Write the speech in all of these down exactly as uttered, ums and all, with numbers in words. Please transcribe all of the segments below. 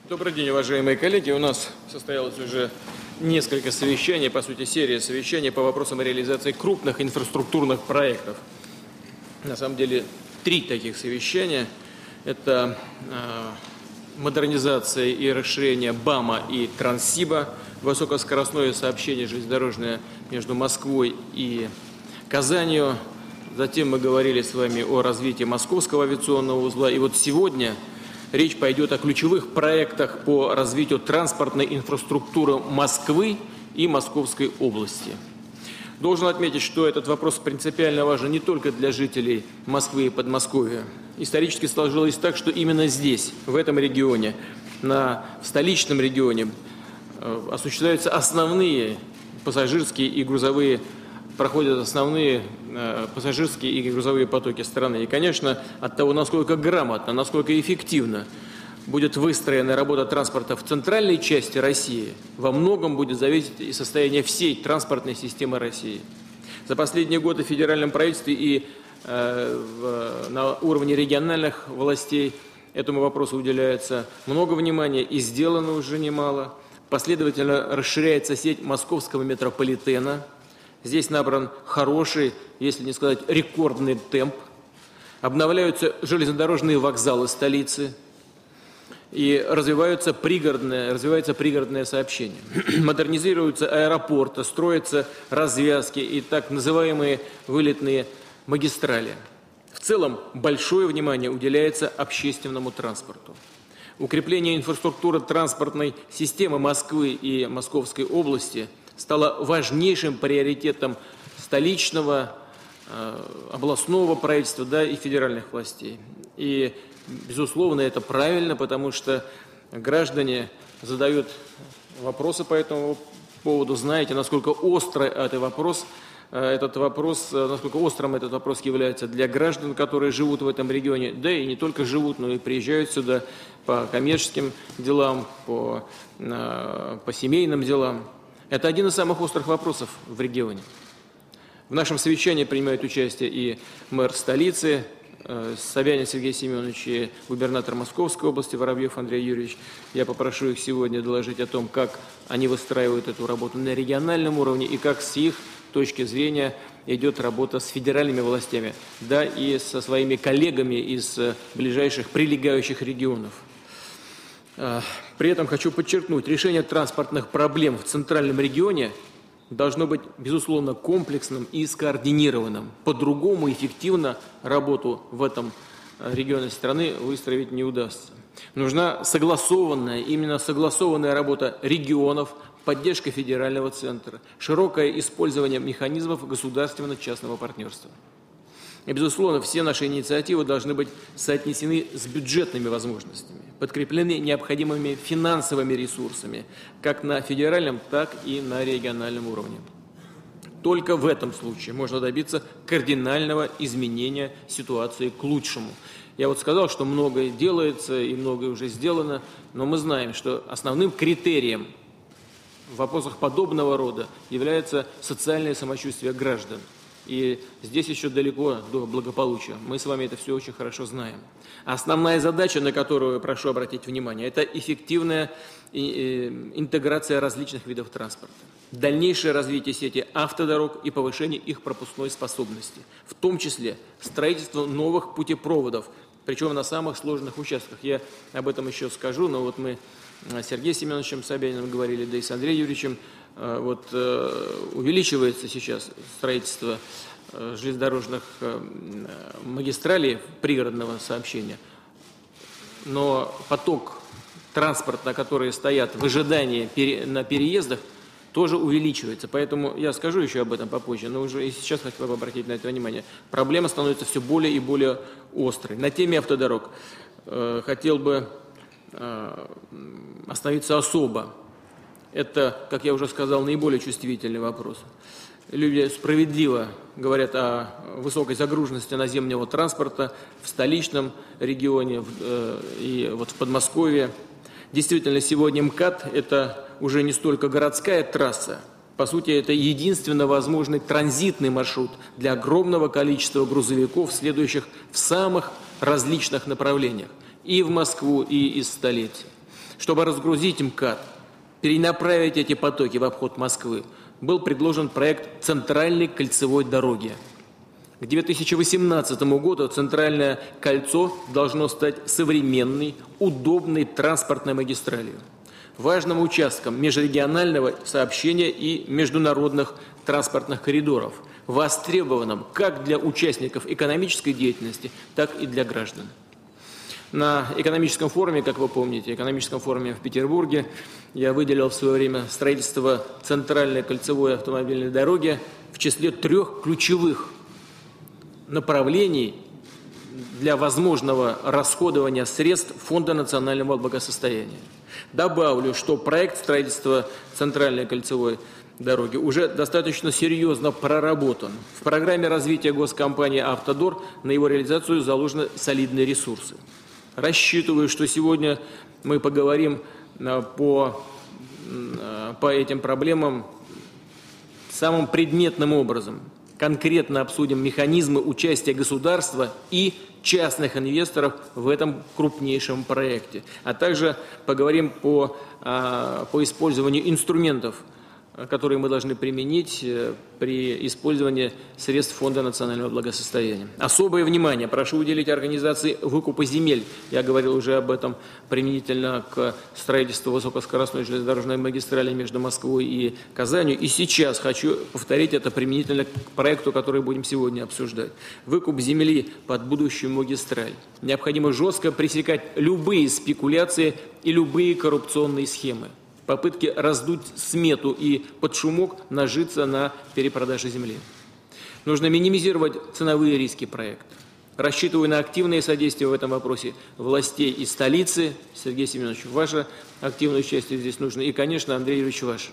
Добрый день, уважаемые коллеги. У нас состоялось уже несколько совещаний, по сути, серия совещаний по вопросам реализации крупных инфраструктурных проектов. На самом деле, три таких совещания. Это э, модернизация и расширение БАМа и Транссиба, высокоскоростное сообщение железнодорожное между Москвой и Казанью. Затем мы говорили с вами о развитии Московского авиационного узла. И вот сегодня речь пойдет о ключевых проектах по развитию транспортной инфраструктуры Москвы и Московской области. Должен отметить, что этот вопрос принципиально важен не только для жителей Москвы и Подмосковья. Исторически сложилось так, что именно здесь, в этом регионе, на, в столичном регионе, э, осуществляются основные пассажирские и грузовые проходят основные э, пассажирские и грузовые потоки страны. И, конечно, от того, насколько грамотно, насколько эффективно будет выстроена работа транспорта в центральной части России, во многом будет зависеть и состояние всей транспортной системы России. За последние годы в федеральном правительстве и э, в, на уровне региональных властей этому вопросу уделяется много внимания и сделано уже немало. Последовательно расширяется сеть московского метрополитена. Здесь набран хороший, если не сказать рекордный темп. Обновляются железнодорожные вокзалы столицы и развиваются пригородное, развивается пригородное сообщение. Модернизируются аэропорты, строятся развязки и так называемые вылетные магистрали. В целом большое внимание уделяется общественному транспорту. Укрепление инфраструктуры транспортной системы Москвы и Московской области стало важнейшим приоритетом столичного, э, областного правительства, да, и федеральных властей. И, безусловно, это правильно, потому что граждане задают вопросы по этому поводу. Знаете, насколько острый этот вопрос, этот вопрос, насколько острым этот вопрос является для граждан, которые живут в этом регионе, да и не только живут, но и приезжают сюда по коммерческим делам, по, по семейным делам. Это один из самых острых вопросов в регионе. В нашем совещании принимают участие и мэр столицы, э, Собянин Сергей Семенович, и губернатор Московской области Воробьев Андрей Юрьевич. Я попрошу их сегодня доложить о том, как они выстраивают эту работу на региональном уровне и как с их точки зрения идет работа с федеральными властями, да и со своими коллегами из ближайших прилегающих регионов. При этом хочу подчеркнуть, решение транспортных проблем в центральном регионе должно быть, безусловно, комплексным и скоординированным. По-другому эффективно работу в этом регионе страны выстроить не удастся. Нужна согласованная, именно согласованная работа регионов, поддержка федерального центра, широкое использование механизмов государственно-частного партнерства. И, безусловно, все наши инициативы должны быть соотнесены с бюджетными возможностями, подкреплены необходимыми финансовыми ресурсами, как на федеральном, так и на региональном уровне. Только в этом случае можно добиться кардинального изменения ситуации к лучшему. Я вот сказал, что многое делается и многое уже сделано, но мы знаем, что основным критерием в вопросах подобного рода является социальное самочувствие граждан. И здесь еще далеко до благополучия. Мы с вами это все очень хорошо знаем. Основная задача, на которую прошу обратить внимание, это эффективная интеграция различных видов транспорта, дальнейшее развитие сети автодорог и повышение их пропускной способности, в том числе строительство новых путепроводов, причем на самых сложных участках. Я об этом еще скажу, но вот мы с Сергеем Семеновичем Собяниным говорили, да и с Андреем Юрьевичем. Вот, э, увеличивается сейчас строительство э, железнодорожных э, магистралей пригородного сообщения, но поток транспорта, которые стоят в ожидании пере, на переездах, тоже увеличивается. Поэтому я скажу еще об этом попозже, но уже и сейчас хотел бы обратить на это внимание. Проблема становится все более и более острой. На теме автодорог э, хотел бы э, остановиться особо. Это, как я уже сказал, наиболее чувствительный вопрос. Люди справедливо говорят о высокой загруженности наземного транспорта в столичном регионе э, и вот в Подмосковье. Действительно, сегодня МКАД – это уже не столько городская трасса. По сути, это единственно возможный транзитный маршрут для огромного количества грузовиков, следующих в самых различных направлениях. И в Москву, и из столицы. Чтобы разгрузить МКАД, перенаправить эти потоки в обход Москвы, был предложен проект центральной кольцевой дороги. К две тысячи восемнадцатому году Центральное кольцо должно стать современной, удобной транспортной магистралью, важным участком межрегионального сообщения и международных транспортных коридоров, востребованным как для участников экономической деятельности, так и для граждан. На экономическом форуме, как вы помните, экономическом форуме в Петербурге, я выделил в свое время строительство центральной кольцевой автомобильной дороги в числе трех ключевых направлений для возможного расходования средств Фонда национального благосостояния. Добавлю, что проект строительства центральной кольцевой дороги уже достаточно серьезно проработан. В программе развития госкомпании «Автодор» на его реализацию заложены солидные ресурсы. Рассчитываю, что сегодня мы поговорим по, по этим проблемам самым предметным образом. Конкретно обсудим механизмы участия государства и частных инвесторов в этом крупнейшем проекте. А также поговорим по, по использованию инструментов, которые мы должны применить при использовании средств Фонда национального благосостояния. Особое внимание прошу уделить организации выкупа земель. Я говорил уже об этом применительно к строительству высокоскоростной железнодорожной магистрали между Москвой и Казанью. И сейчас хочу повторить это применительно к проекту, который будем сегодня обсуждать. Выкуп земли под будущую магистраль. Необходимо жестко пресекать любые спекуляции и любые коррупционные схемы. Попытки раздуть смету и под шумок нажиться на перепродаже земли. Нужно минимизировать ценовые риски проекта. Рассчитываю на активное содействие в этом вопросе властей и столицы. Сергей Семенович, ваше активное участие здесь нужно. И, конечно, Андрей Юрьевич, ваше.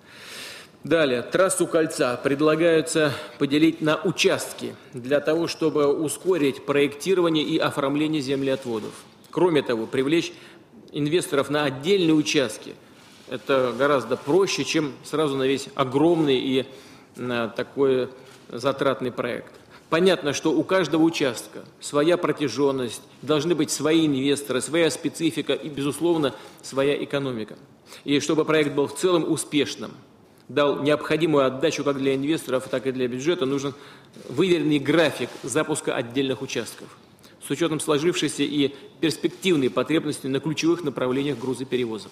Далее. Трассу кольца предлагается поделить на участки для того, чтобы ускорить проектирование и оформление землеотводов. Кроме того, привлечь инвесторов на отдельные участки. Это гораздо проще, чем сразу на весь огромный и на такой затратный проект. Понятно, что у каждого участка своя протяженность, должны быть свои инвесторы, своя специфика и, безусловно, своя экономика. И чтобы проект был в целом успешным, дал необходимую отдачу как для инвесторов, так и для бюджета, нужен выверенный график запуска отдельных участков с учетом сложившейся и перспективной потребности на ключевых направлениях грузоперевозок.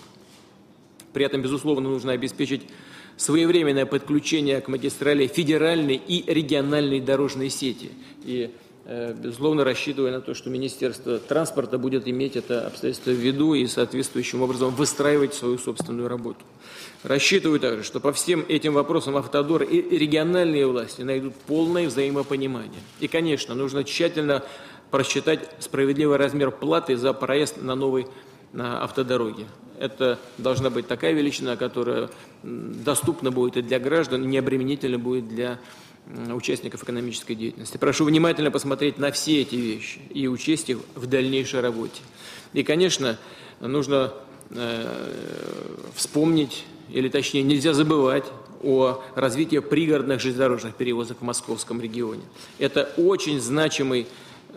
При этом, безусловно, нужно обеспечить своевременное подключение к магистрали федеральной и региональной дорожной сети. И, э, безусловно, рассчитывая на то, что Министерство транспорта будет иметь это обстоятельство в виду и соответствующим образом выстраивать свою собственную работу. Рассчитываю также, что по всем этим вопросам «Автодор» и региональные власти найдут полное взаимопонимание. И, конечно, нужно тщательно просчитать справедливый размер платы за проезд на новой на автодороге. Это должна быть такая величина, которая доступна будет и для граждан, и необременительна будет для участников экономической деятельности. Прошу внимательно посмотреть на все эти вещи и учесть их в дальнейшей работе. И, конечно, нужно э, вспомнить, или точнее нельзя забывать о развитии пригородных железнодорожных перевозок в московском регионе. Это очень значимый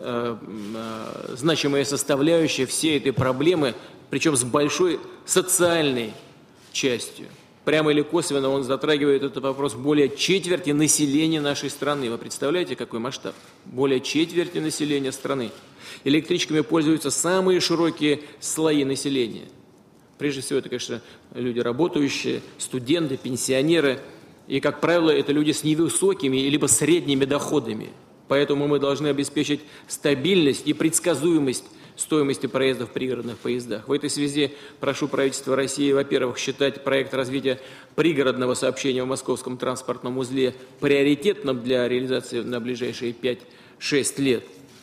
значимая составляющая всей этой проблемы, причем с большой социальной частью. Прямо или косвенно он затрагивает этот вопрос более четверти населения нашей страны. Вы представляете, какой масштаб? Более четверти населения страны. Электричками пользуются самые широкие слои населения. Прежде всего, это, конечно, люди работающие, студенты, пенсионеры. И, как правило, это люди с невысокими либо средними доходами. Поэтому мы должны обеспечить стабильность и предсказуемость стоимости проезда в пригородных поездах. В этой связи прошу правительство России, во-первых, считать проект развития пригородного сообщения в московском транспортном узле приоритетным для реализации на ближайшие пять-шесть лет.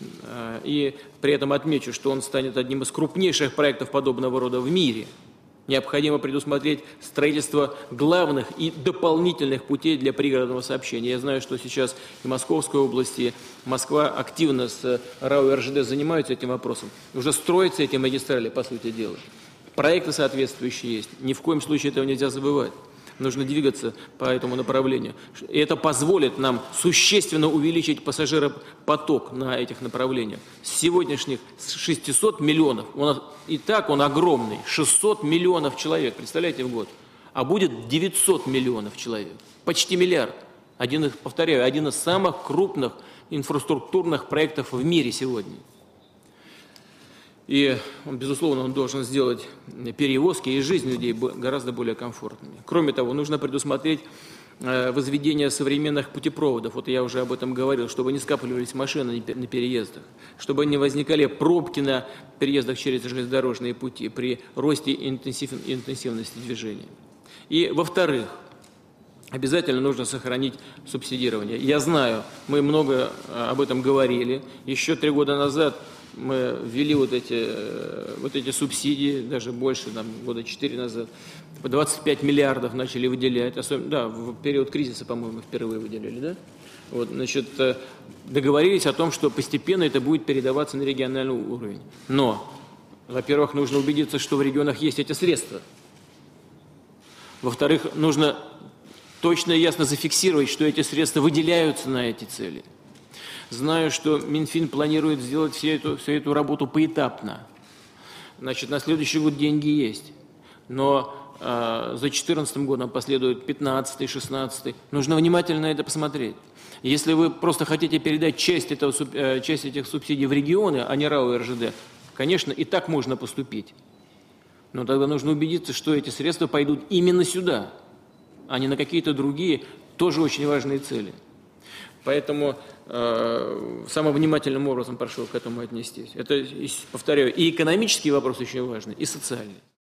И при этом отмечу, что он станет одним из крупнейших проектов подобного рода в мире. Необходимо предусмотреть строительство главных и дополнительных путей для пригородного сообщения. Я знаю, что сейчас и Московской области, Москва активно с РАО и РЖД занимаются этим вопросом. Уже строятся эти магистрали, по сути дела. Проекты соответствующие есть. Ни в коем случае этого нельзя забывать. нужно двигаться по этому направлению. И это позволит нам существенно увеличить пассажиропоток на этих направлениях. С сегодняшних шестисот миллионов, у нас и так он огромный, шестьсот миллионов человек, представляете, в год, а будет девятьсот миллионов человек, почти миллиард. Один из, повторяю, один из самых крупных инфраструктурных проектов в мире сегодня. И, безусловно, он должен сделать перевозки и жизнь людей гораздо более комфортными. Кроме того, нужно предусмотреть возведение современных путепроводов. Вот я уже об этом говорил, чтобы не скапливались машины на переездах, чтобы не возникали пробки на переездах через железнодорожные пути при росте интенсивности движения. И, во-вторых, обязательно нужно сохранить субсидирование. Я знаю, мы много об этом говорили. Еще три года назад мы ввели вот эти, вот эти субсидии, даже больше, там, года четыре назад. По двадцать пять миллиардов начали выделять. Особенно, да, в период кризиса, по-моему, впервые выделили, да? Вот, значит, договорились о том, что постепенно это будет передаваться на региональный уровень. Но, во-первых, нужно убедиться, что в регионах есть эти средства. Во-вторых, нужно точно и ясно зафиксировать, что эти средства выделяются на эти цели. Знаю, что Минфин планирует сделать всю эту, всю эту работу поэтапно. Значит, на следующий год деньги есть. Но э, за две тысячи четырнадцатым годом последует пятнадцатый, шестнадцатый. Нужно внимательно на это посмотреть. Если вы просто хотите передать часть, этого, э, часть этих субсидий в регионы, а не РАО и эр жэ дэ, конечно, и так можно поступить. Но тогда нужно убедиться, что эти средства пойдут именно сюда, а не на какие-то другие, тоже очень важные цели. Поэтому э, самым внимательным образом прошу к этому отнестись. Это, повторяю, и экономический вопрос очень важный, и социальный.